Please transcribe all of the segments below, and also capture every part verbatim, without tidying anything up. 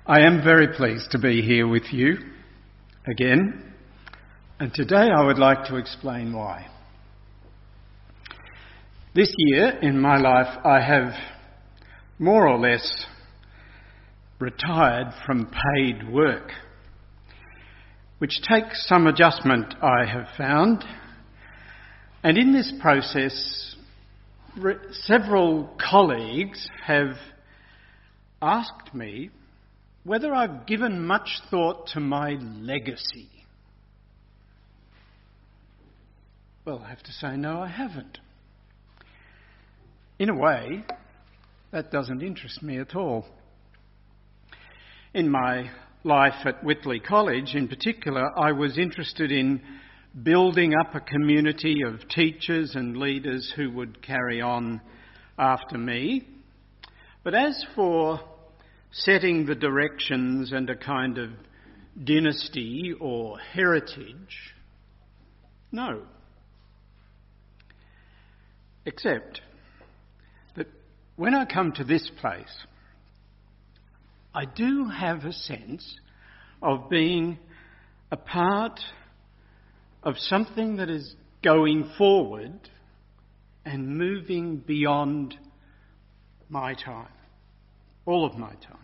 I am very pleased to be here with you again, and today I would like to explain why. This year in my life I have more or less retired from paid work, which takes some adjustment, I have found, and in this process re- several colleagues have asked me whether I've given much thought to my legacy. Well, I have to say no, I haven't. In a way, that doesn't interest me at all. In my life at Whitley College in particular, I was interested in building up a community of teachers and leaders who would carry on after me. But as for setting the directions and a kind of dynasty or heritage, no. Except that when I come to this place, I do have a sense of being a part of something that is going forward and moving beyond my time, all of my time.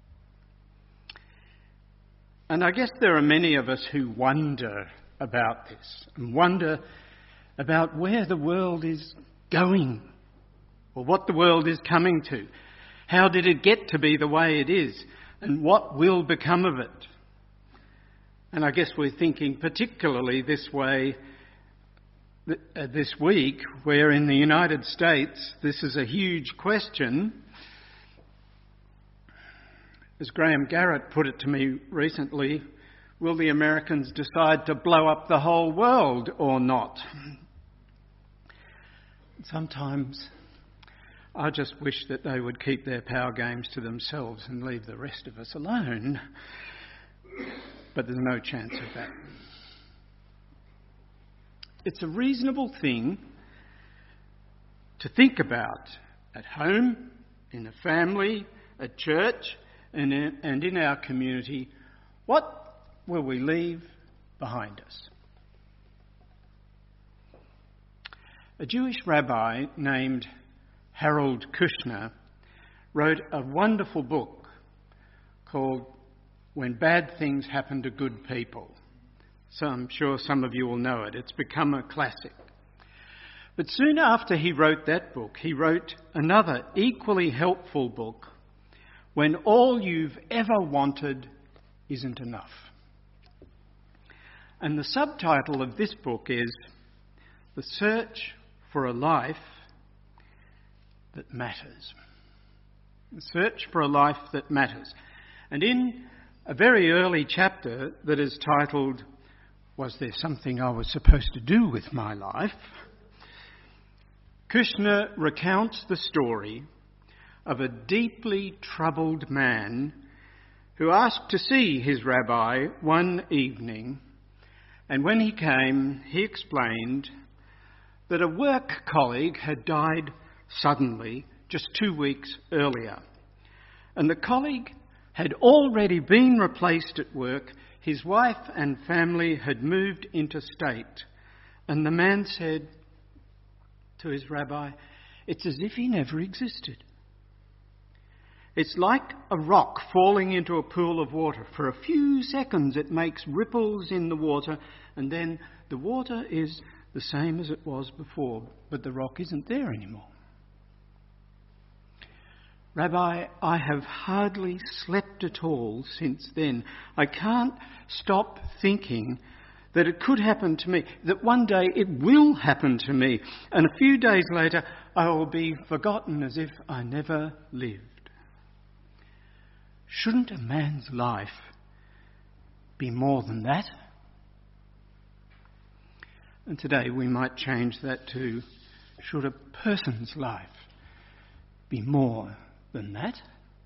And I guess there are many of us who wonder about this and wonder about where the world is going or what the world is coming to. How did it get to be the way it is and what will become of it? And I guess we're thinking particularly this way th- uh, this week, where in the United States this is a huge question. As Graham Garrett put it to me recently, will the Americans decide to blow up the whole world or not? Sometimes I just wish that they would keep their power games to themselves and leave the rest of us alone. But there's no chance of that. It's a reasonable thing to think about at home, in a family, at church, and in, and in our community. What will we leave behind us? A Jewish rabbi named Harold Kushner wrote a wonderful book called When Bad Things Happen to Good People. So I'm sure some of you will know it. It's become a classic. But soon after he wrote that book, he wrote another equally helpful book, When All You've Ever Wanted Isn't Enough. And the subtitle of this book is The Search for a Life That Matters. The Search for a Life That Matters. And in a very early chapter that is titled, Was There Something I Was Supposed to Do with My Life?, Kushner recounts the story of a deeply troubled man who asked to see his rabbi one evening, and when he came, he explained that a work colleague had died suddenly just two weeks earlier, and the colleague had already been replaced at work. His wife and family had moved interstate, and the man said to his rabbi, "It's as if he never existed. It's like a rock falling into a pool of water. For a few seconds it makes ripples in the water, and then the water is the same as it was before, but the rock isn't there anymore. Rabbi, I have hardly slept at all since then. I can't stop thinking that it could happen to me, that one day it will happen to me, and a few days later I will be forgotten as if I never lived." Shouldn't a man's life be more than that? And today we might change that to, should a person's life be more than that?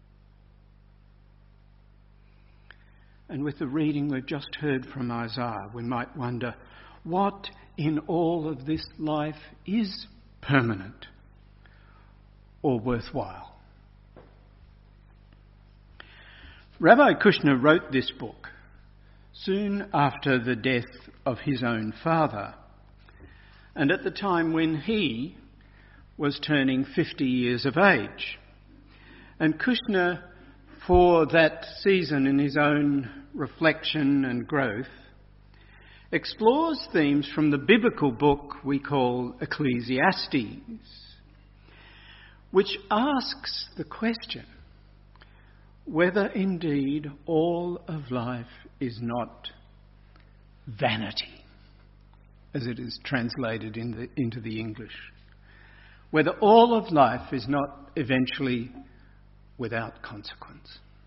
And with the reading we've just heard from Isaiah, we might wonder, what in all of this life is permanent or worthwhile? Rabbi Kushner wrote this book soon after the death of his own father, and at the time when he was turning fifty years of age. And Kushner, for that season in his own reflection and growth, explores themes from the biblical book we call Ecclesiastes, which asks the question whether indeed all of life is not vanity, as it is translated in the, into the English. Whether all of life is not eventually without consequence.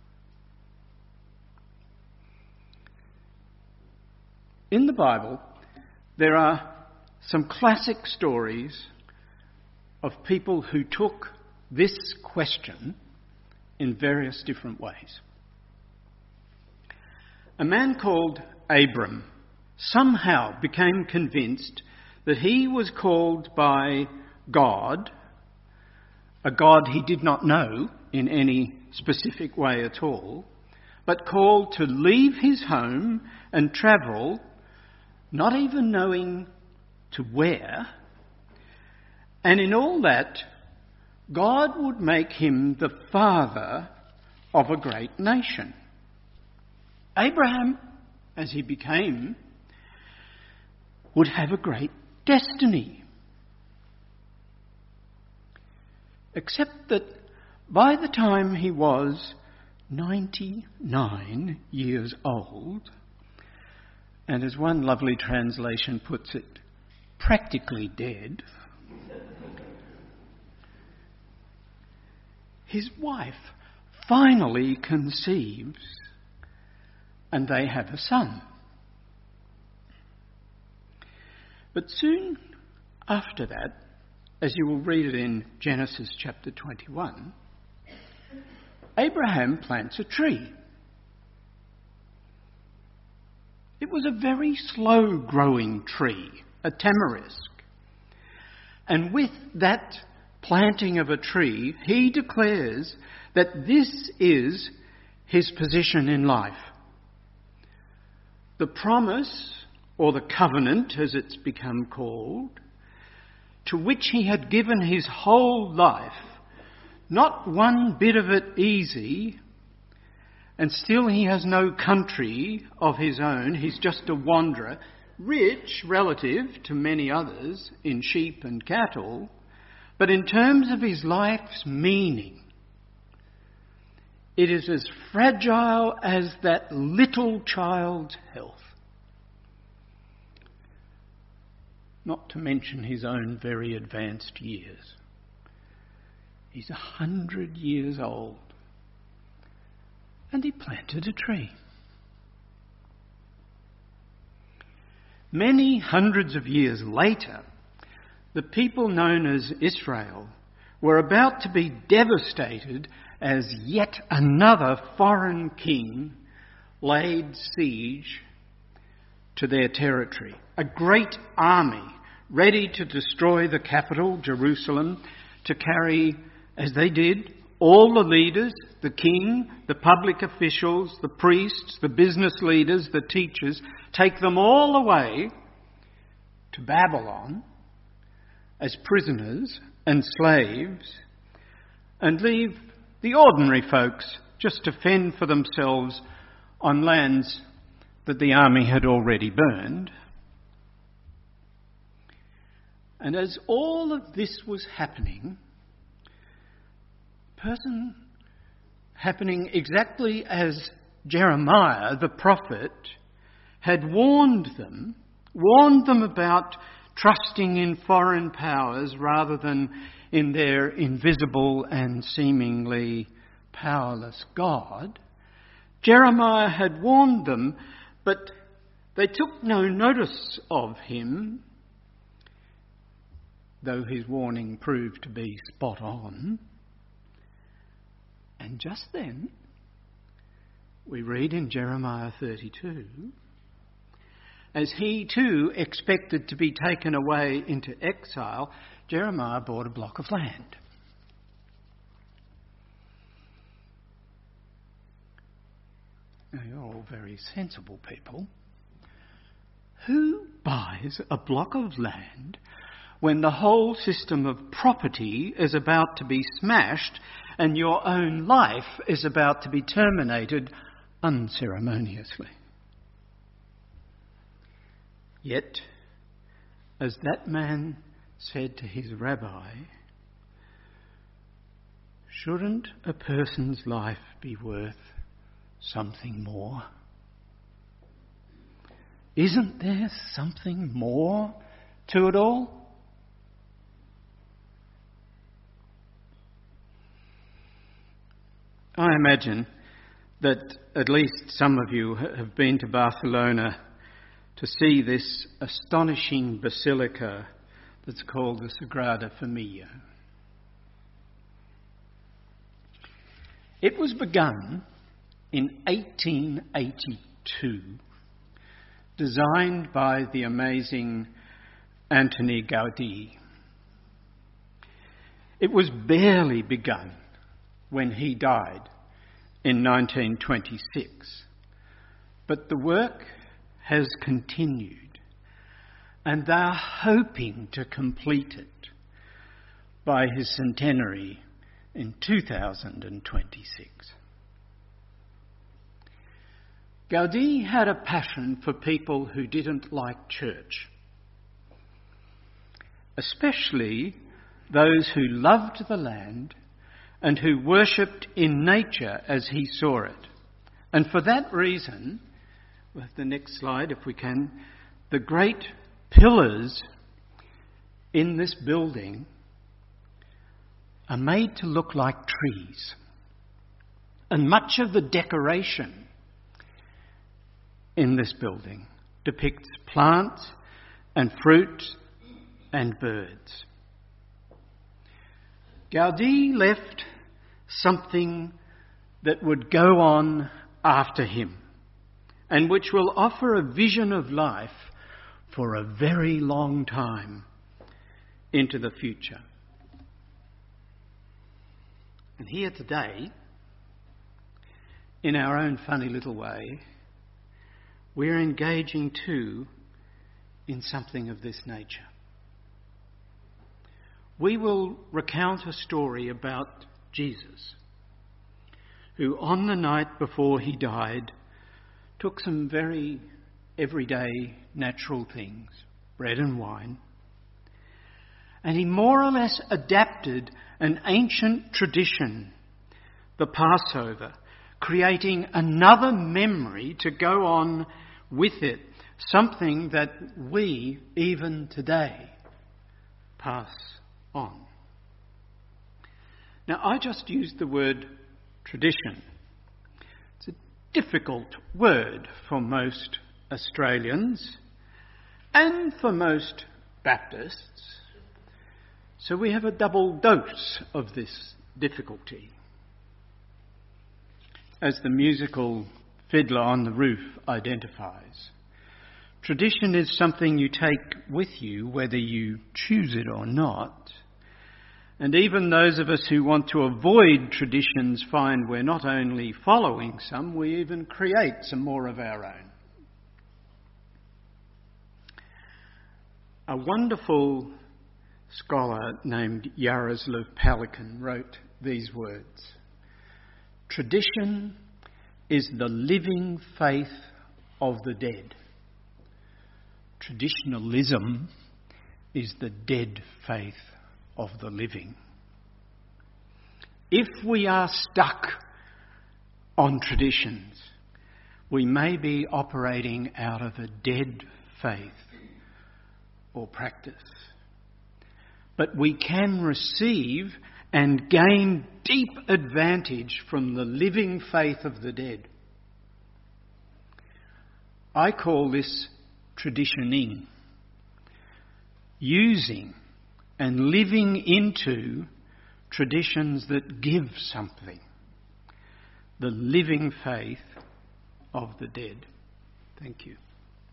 In the Bible, there are some classic stories of people who took this question in various different ways. A man called Abram somehow became convinced that he was called by God, a God he did not know in any specific way at all, but called to leave his home and travel, not even knowing to where, and in all that, God would make him the father of a great nation. Abraham, as he became, would have a great destiny. Except that by the time he was ninety-nine years old, and as one lovely translation puts it, practically dead, his wife finally conceives and they have a son. But soon after that, as you will read it in Genesis chapter twenty-one, Abraham plants a tree. It was a very slow-growing tree, a tamarisk. And with that planting of a tree, he declares that this is his position in life. The promise, or the covenant as it's become called, to which he had given his whole life, not one bit of it easy, and still he has no country of his own. He's just a wanderer, rich relative to many others in sheep and cattle, but in terms of his life's meaning, it is as fragile as that little child's health. Not to mention his own very advanced years. He's a hundred years old. And he planted a tree. Many hundreds of years later, the people known as Israel were about to be devastated as yet another foreign king laid siege to their territory. A great army ready to destroy the capital, Jerusalem, to carry, as they did, all the leaders, the king, the public officials, the priests, the business leaders, the teachers, take them all away to Babylon as prisoners and slaves, and leave the ordinary folks just to fend for themselves on lands that the army had already burned. And as all of this was happening, person happening exactly as Jeremiah, the prophet, had warned them, warned them about trusting in foreign powers rather than in their invisible and seemingly powerless God. Jeremiah had warned them, but they took no notice of him, though his warning proved to be spot on. And just then, we read in Jeremiah thirty-two, as he too expected to be taken away into exile, Jeremiah bought a block of land. You're all very sensible people. Who buys a block of land when the whole system of property is about to be smashed and your own life is about to be terminated unceremoniously? Yet, as that man said to his rabbi, shouldn't a person's life be worth something more? Isn't there something more to it all? I imagine that at least some of you have been to Barcelona to see this astonishing basilica that's called the Sagrada Familia. It was begun in eighteen eighty-two, designed by the amazing Antoni Gaudí. It was barely begun when he died in nineteen twenty-six, but the work has continued, and they're hoping to complete it by his centenary in two thousand twenty-six. Gaudí had a passion for people who didn't like church, especially those who loved the land and who worshipped in nature as he saw it. And for that reason, with the next slide if we can, the great pillars in this building are made to look like trees. And much of the decoration in this building depicts plants and fruits and birds. Gaudí left something that would go on after him and which will offer a vision of life for a very long time into the future. And here today, in our own funny little way, we're engaging too in something of this nature. We will recount a story about Jesus, who on the night before he died took some very everyday natural things, bread and wine, and he more or less adapted an ancient tradition, the Passover, creating another memory to go on with it, something that we, even today, pass on. Now, I just used the word tradition. It's a difficult word for most Australians and for most Baptists. So we have a double dose of this difficulty. As the musical Fiddler on the Roof identifies, tradition is something you take with you whether you choose it or not. And even those of us who want to avoid traditions find we're not only following some, we even create some more of our own. A wonderful scholar named Jaroslav Pelikan wrote these words: "Tradition is the living faith of the dead. Traditionalism is the dead faith of the living." If we are stuck on traditions, we may be operating out of a dead faith or practice. But we can receive and gain deep advantage from the living faith of the dead. I call this traditioning, using and living into traditions that give something, the living faith of the dead. Thank you.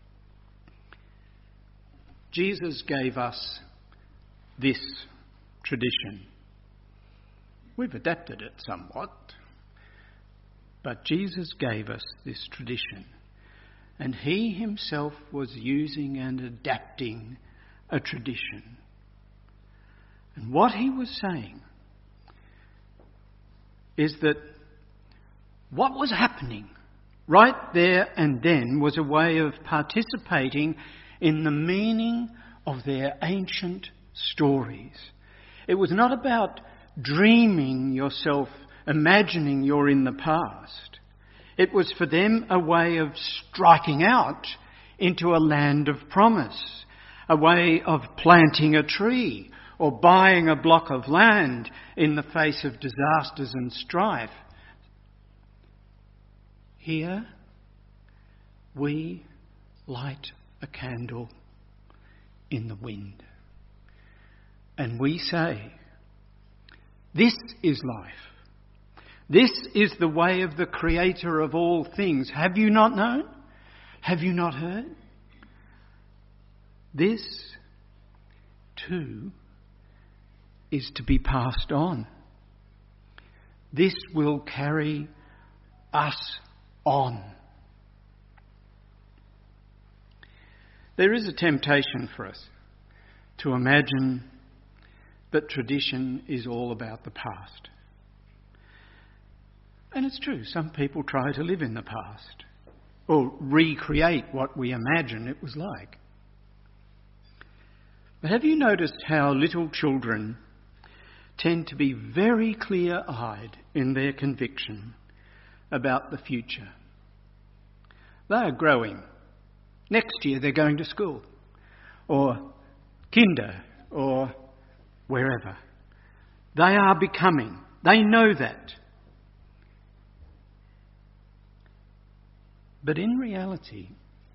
Jesus gave us this tradition. We've adapted it somewhat. But Jesus gave us this tradition, and he himself was using and adapting a tradition. And what he was saying is that what was happening right there and then was a way of participating in the meaning of their ancient stories. It was not about dreaming yourself, imagining you're in the past. It was for them a way of striking out into a land of promise, a way of planting a tree or buying a block of land in the face of disasters and strife. Here we light a candle in the wind, and we say, this is life. This is the way of the Creator of all things. Have you not known? Have you not heard? This, too, is to be passed on. This will carry us on. There is a temptation for us to imagine that tradition is all about the past. And it's true, some people try to live in the past or recreate what we imagine it was like. But have you noticed how little children tend to be very clear-eyed in their conviction about the future? They are growing. Next year they're going to school or kinder or wherever. They are becoming. They know that. But in reality,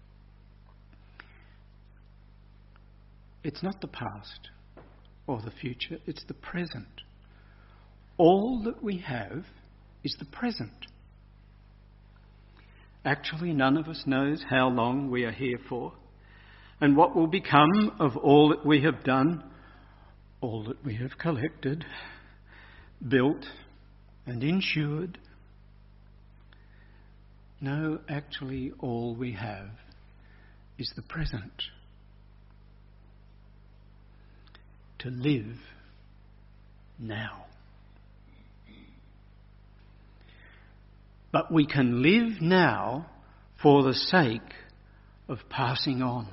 it's not the past or the future, it's the present. All that we have is the present. Actually, none of us knows how long we are here for and what will become of all that we have done, all that we have collected, built and insured. No, actually, all we have is the present. To live now. But we can live now for the sake of passing on.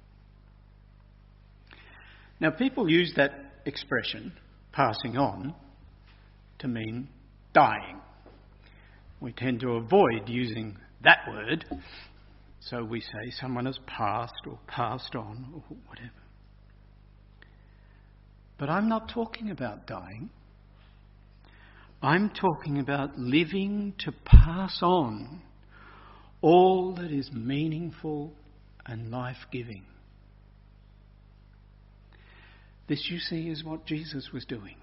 Now, people use that expression, passing on, to mean dying. We tend to avoid using that word, so we say someone has passed or passed on or whatever. But I'm not talking about dying. I'm talking about living to pass on all that is meaningful and life-giving. This, you see, is what Jesus was doing.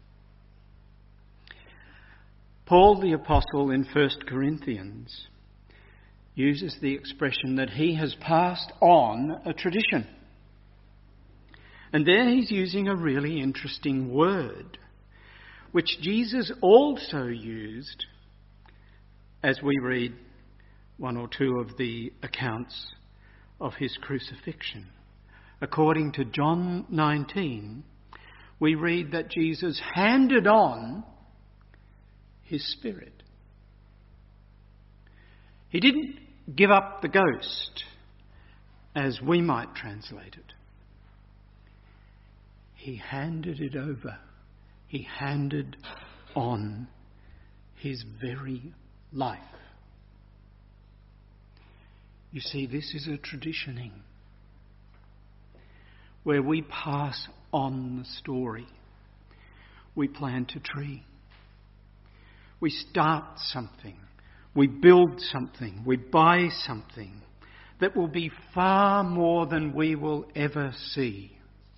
Paul the Apostle in First Corinthians uses the expression that he has passed on a tradition. And there he's using a really interesting word, which Jesus also used as we read one or two of the accounts of his crucifixion. According to John nineteen, we read that Jesus handed on his spirit. He didn't give up the ghost, as we might translate it. He handed it over. He handed on his very life. You see, this is a traditioning where we pass on the story. We plant a tree. We start something. We build something. We buy something that will be far more than we will ever see.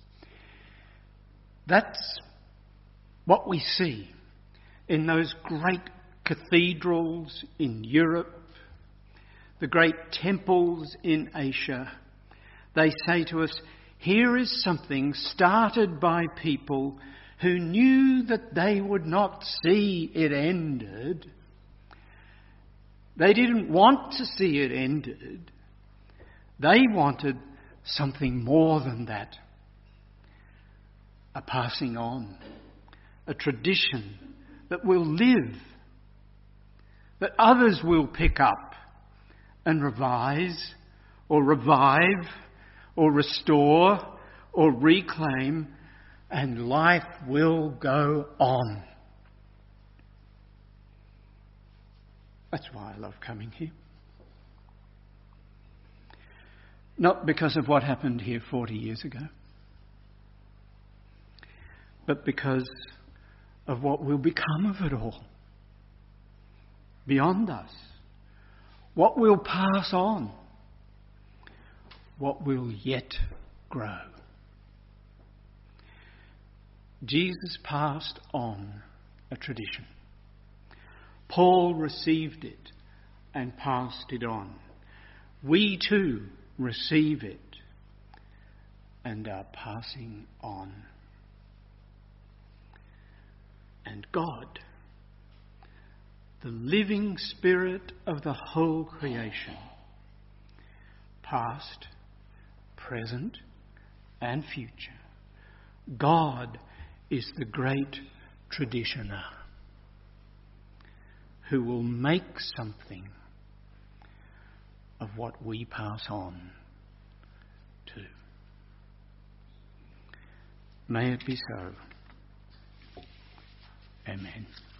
That's what we see in those great cathedrals in Europe, the great temples in Asia. They say to us, here is something started by people who knew that they would not see it ended, They didn't want to see it ended. They wanted something more than that. A passing on, a tradition that will live, that others will pick up and revise or revive or restore or reclaim, and life will go on. That's why I love coming here. Not because of what happened here forty years ago, but because of what will become of it all. Beyond us. What will pass on. What will yet grow. Jesus passed on a tradition. Paul received it and passed it on. We too receive it and are passing on. And God, the living Spirit of the whole creation, past, present, and future, God is the great traditioner who will make something of what we pass on to. May it be so. Amen.